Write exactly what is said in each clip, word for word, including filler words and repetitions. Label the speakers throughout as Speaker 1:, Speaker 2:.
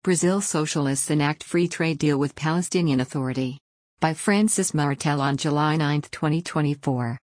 Speaker 1: Brazil Socialists Enact Free Trade Deal with Palestinian Authority. By Francis Martel on July ninth, twenty twenty-four.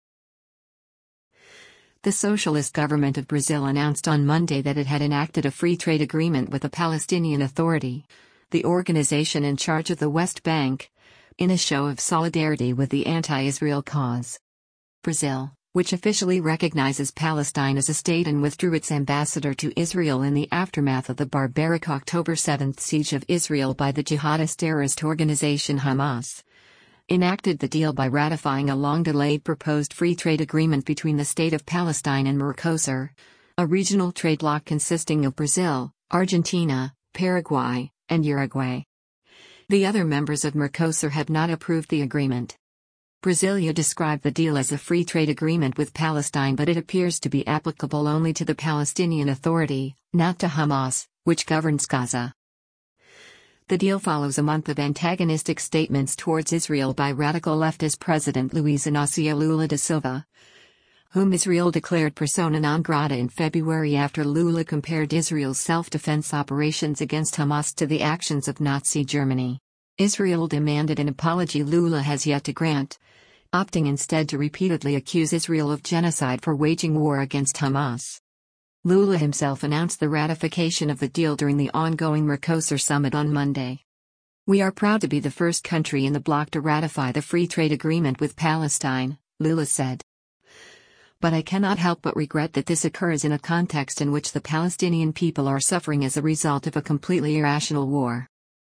Speaker 1: The Socialist government of Brazil announced on Monday that it had enacted a free trade agreement with the Palestinian Authority, the organization in charge of the West Bank, in a show of solidarity with the anti-Israel cause. Brazil, which officially recognizes Palestine as a state and withdrew its ambassador to Israel in the aftermath of the barbaric October seventh siege of Israel by the jihadist terrorist organization Hamas, enacted the deal by ratifying a long-delayed proposed free trade agreement between the State of Palestine and Mercosur, a regional trade bloc consisting of Brazil, Argentina, Paraguay, and Uruguay. The other members of Mercosur have not approved the agreement. Brasilia described the deal as a free trade agreement with Palestine, but it appears to be applicable only to the Palestinian Authority, not to Hamas, which governs Gaza. The deal follows a month of antagonistic statements towards Israel by radical leftist President Luiz Inácio Lula da Silva, whom Israel declared persona non grata in February after Lula compared Israel's self-defense operations against Hamas to the actions of Nazi Germany. Israel demanded an apology Lula has yet to grant, opting instead to repeatedly accuse Israel of genocide for waging war against Hamas. Lula himself announced the ratification of the deal during the ongoing Mercosur summit on Monday. "We are proud to be the first country in the bloc to ratify the free trade agreement with Palestine," Lula said. "But I cannot help but regret that this occurs in a context in which the Palestinian people are suffering as a result of a completely irrational war."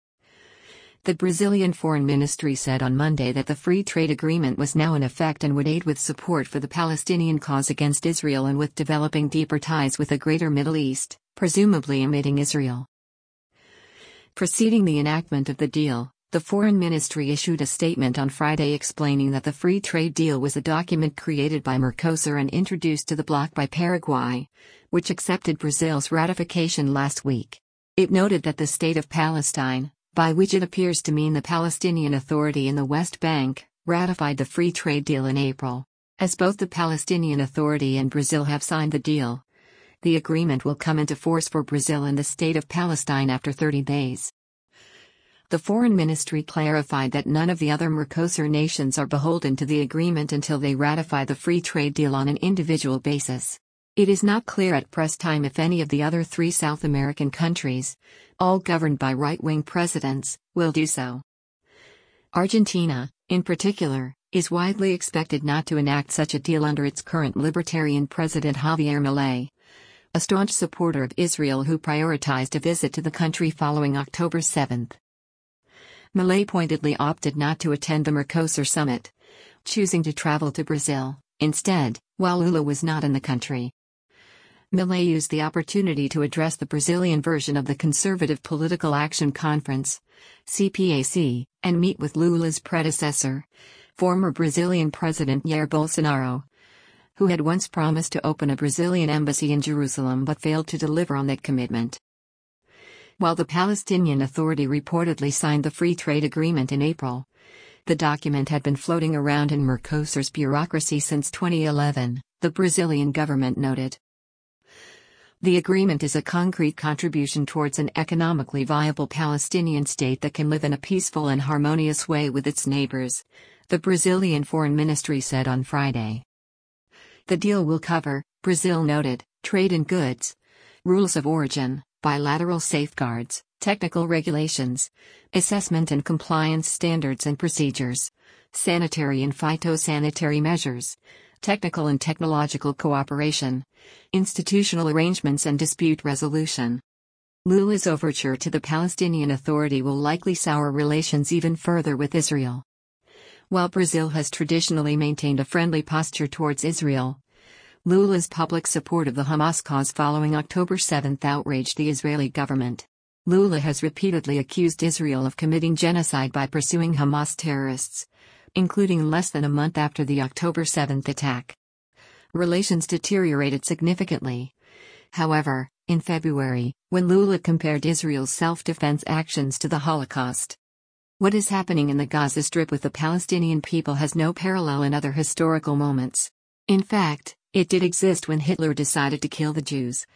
Speaker 1: The Brazilian Foreign Ministry said on Monday that the free trade agreement was now in effect and would aid with support for the Palestinian cause against Israel and with developing deeper ties with the Greater Middle East, presumably omitting Israel. Preceding the enactment of the deal, the Foreign Ministry issued a statement on Friday explaining that the free trade deal was a document created by Mercosur and introduced to the bloc by Paraguay, which accepted Brazil's ratification last week. It noted that the State of Palestine, by which it appears to mean the Palestinian Authority in the West Bank, ratified the free trade deal in April. As both the Palestinian Authority and Brazil have signed the deal, the agreement will come into force for Brazil and the State of Palestine after thirty days. The Foreign Ministry clarified that none of the other Mercosur nations are beholden to the agreement until they ratify the free trade deal on an individual basis. It is not clear at press time if any of the other three South American countries, all governed by right-wing presidents, will do so. Argentina, in particular, is widely expected not to enact such a deal under its current libertarian president Javier Milei, a staunch supporter of Israel who prioritized a visit to the country following October seventh. Milei pointedly opted not to attend the Mercosur summit, choosing to travel to Brazil, instead, while Lula was not in the country. Milei used the opportunity to address the Brazilian version of the Conservative Political Action Conference, C P A C, and meet with Lula's predecessor, former Brazilian President Jair Bolsonaro, who had once promised to open a Brazilian embassy in Jerusalem but failed to deliver on that commitment. While the Palestinian Authority reportedly signed the free trade agreement in April, the document had been floating around in Mercosur's bureaucracy since twenty eleven, the Brazilian government noted. The agreement is a concrete contribution towards an economically viable Palestinian state that can live in a peaceful and harmonious way with its neighbors, the Brazilian Foreign Ministry said on Friday. The deal will cover, Brazil noted, trade in goods, rules of origin, bilateral safeguards, technical regulations, assessment and compliance standards and procedures, sanitary and phytosanitary measures, technical and technological cooperation, institutional arrangements and dispute resolution. Lula's overture to the Palestinian Authority will likely sour relations even further with Israel. While Brazil has traditionally maintained a friendly posture towards Israel, Lula's public support of the Hamas cause following October seventh outraged the Israeli government. Lula has repeatedly accused Israel of committing genocide by pursuing Hamas terrorists, including less than a month after the October seventh attack. Relations deteriorated significantly, however, in February, when Lula compared Israel's self-defense actions to the Holocaust. What is happening in the Gaza Strip with the Palestinian people has no parallel in other historical moments. In fact, it did exist when Hitler decided to kill the Jews,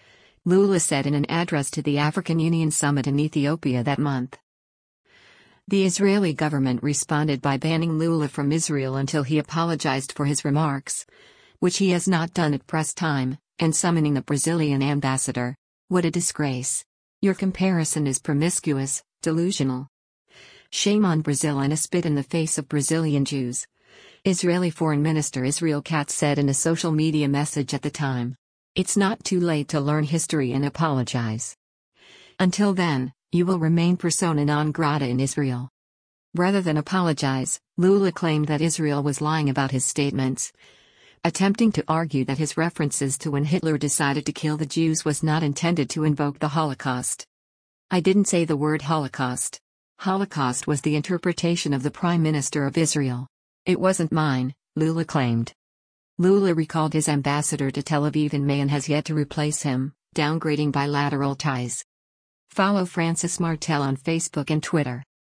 Speaker 1: Lula said in an address to the African Union Summit in Ethiopia that month. The Israeli government responded by banning Lula from Israel until he apologized for his remarks, which he has not done at press time, and summoning the Brazilian ambassador. What a disgrace. Your comparison is promiscuous, delusional. Shame on Brazil and a spit in the face of Brazilian Jews. Israeli Foreign Minister Israel Katz said in a social media message at the time. It's not too late to learn history and apologize. Until then, you will remain persona non grata in Israel. Rather than apologize, Lula claimed that Israel was lying about his statements, attempting to argue that his references to when Hitler decided to kill the Jews was not intended to invoke the Holocaust. I didn't say the word Holocaust. Holocaust was the interpretation of the Prime Minister of Israel. It wasn't mine, Lula claimed. Lula recalled his ambassador to Tel Aviv in May and has yet to replace him, downgrading bilateral ties. Follow Francis Martel on Facebook and Twitter.